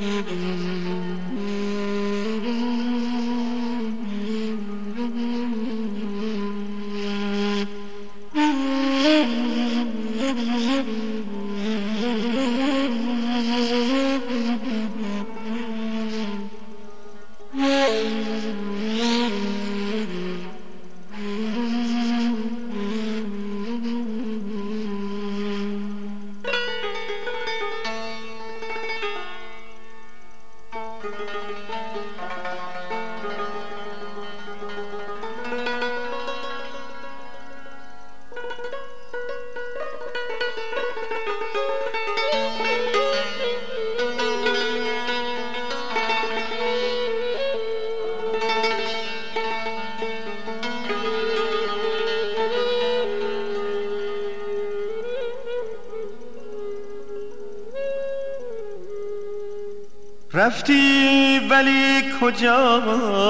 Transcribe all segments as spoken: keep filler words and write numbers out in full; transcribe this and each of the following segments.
رفتی ولی کجا،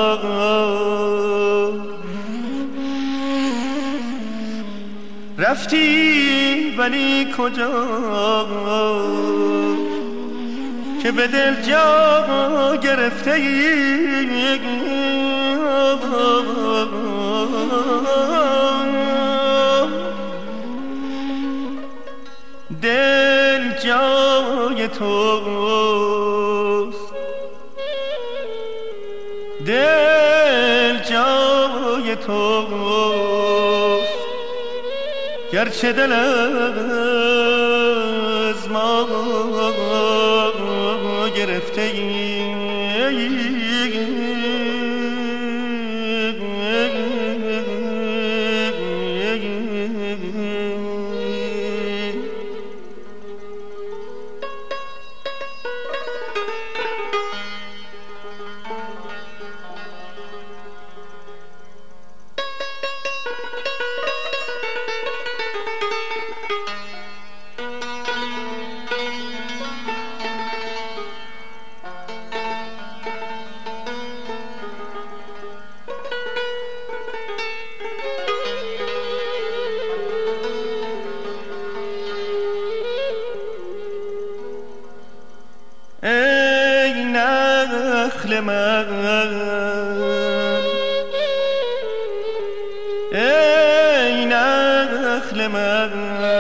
رفتی ولی کجا که به دل جا گرفته ای، دل جای توست، دل جای توست، گرچه دل از ما گرفته ای. ای نخل من، ای نخل من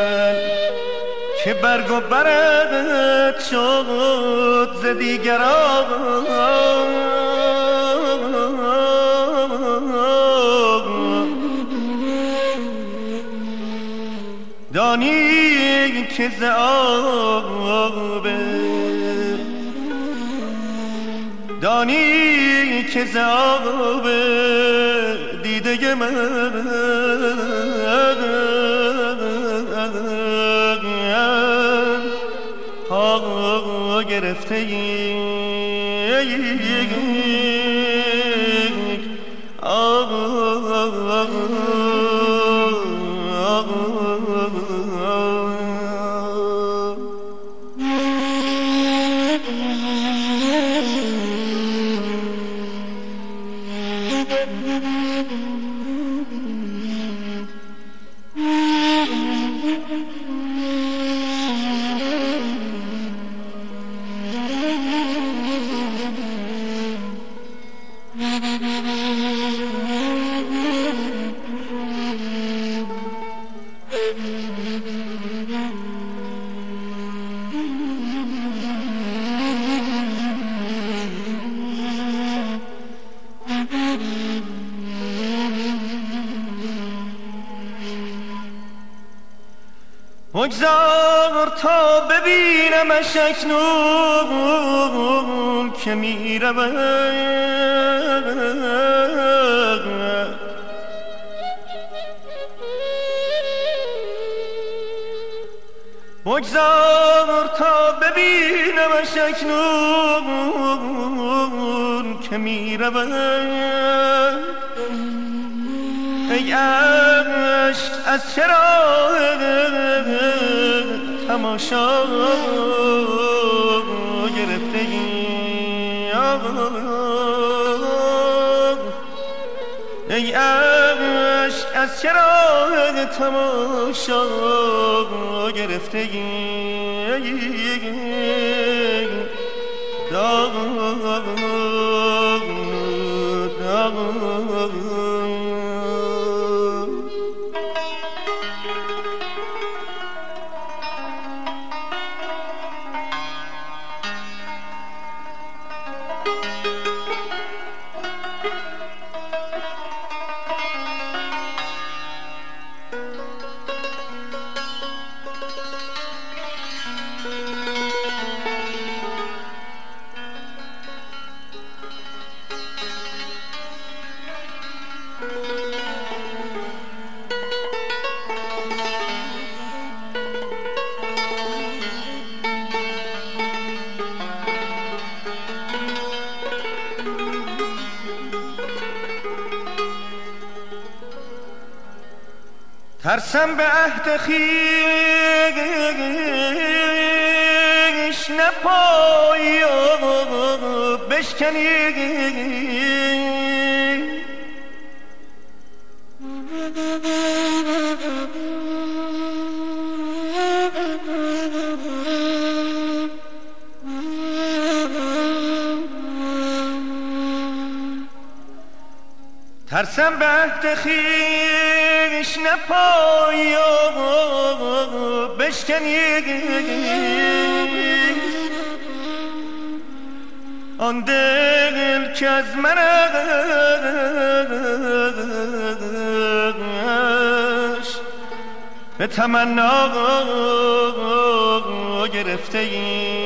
که برگ و برت شد ز دیگران، دانی که ز آب، دانی که ز آب دیده من ها گرفته ای. بگذار تا ببینمش اکنون که میرود، بگذار تا ببینمش اکنون که میرود. ای عشق از چرا تماشا گرفته ای، ای عشق از چرا تماشا گرفته ای، ترسم به عهد خویش نپایی و بشکنی ترسم به عهد خویش نپایی و بشکنی آن دل که از منش به تمنا گرفته ای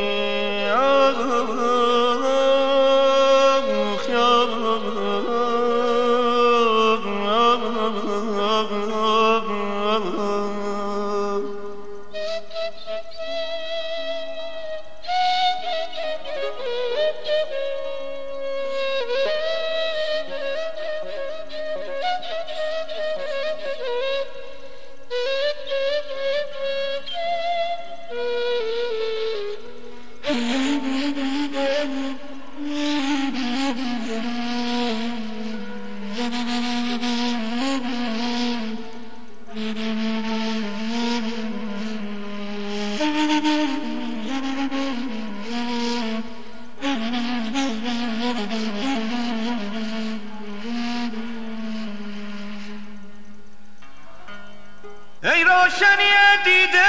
ای روشنی دیده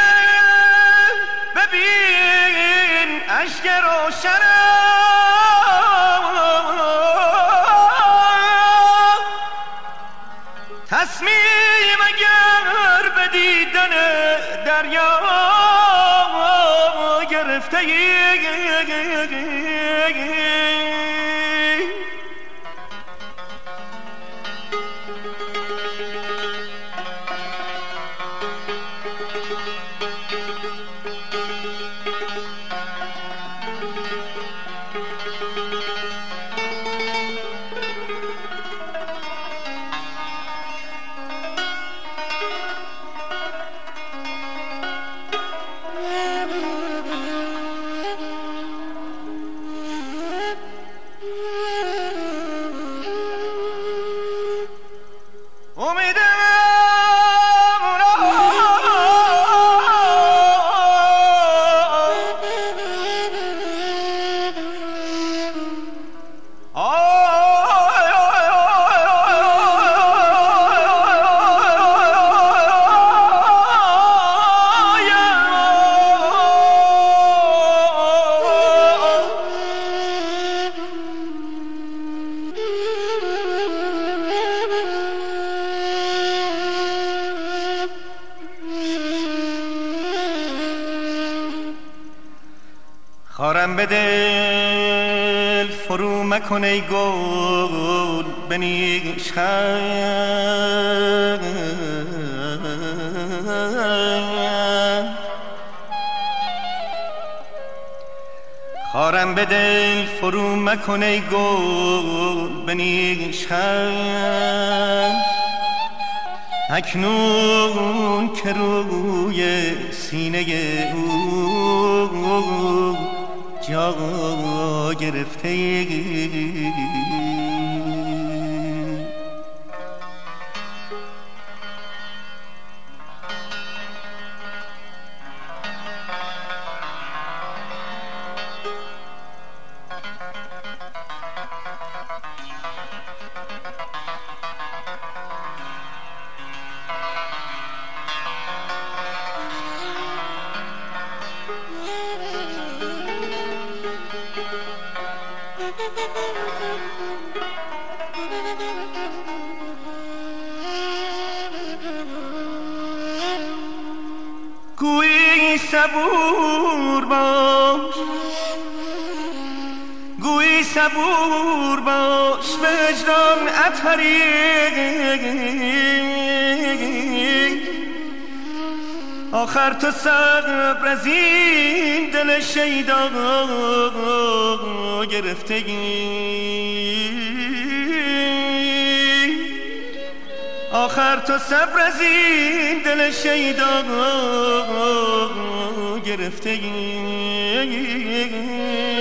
ببین اشک روشنم تصمیم اگر به دیدن دریا گرفته ای خارم به دل فرو مکن ای گل بنیش خم خارم به دل فرو مکن ای گل بنیش خم اکنون که روی سینه او جا گرفته گویی صبور باش، گویی صبور باش، وجدان عطری آخر تو صبر از این دل شیدا گرفتگی، آخر تو صبر از این دل شیدا گرفتگی.